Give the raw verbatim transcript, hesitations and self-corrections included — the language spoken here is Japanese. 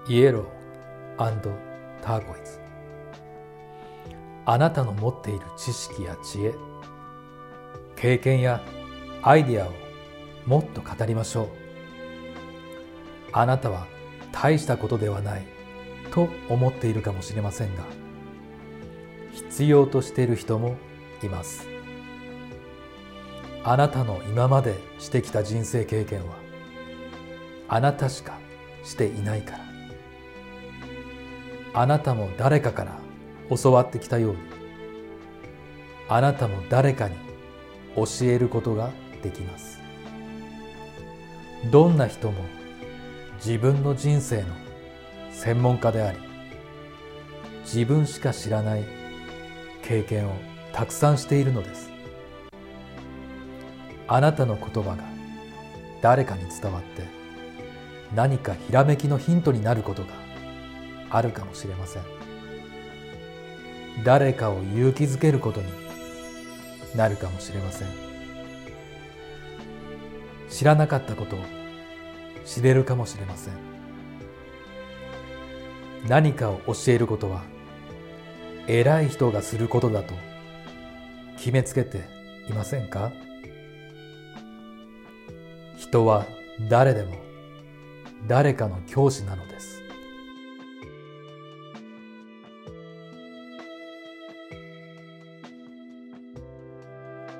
イエロー&ターコイズ。あなたの持っている知識や知恵、経験やアイデアをもっと語りましょう。あなたは大したことではないと思っているかもしれませんが、必要としている人もいます。あなたの今までしてきた人生経験はあなたしかしていないから。あなたも誰かから教わってきたように、あなたも誰かに教えることができます。どんな人も自分の人生の専門家であり、自分しか知らない経験をたくさんしているのです。あなたの言葉が誰かに伝わって何かひらめきのヒントになることがあるかもしれません。誰かを勇気づけることになるかもしれません。知らなかったことを知れるかもしれません。何かを教えることは偉い人がすることだと決めつけていませんか？人は誰でも誰かの教師なのです。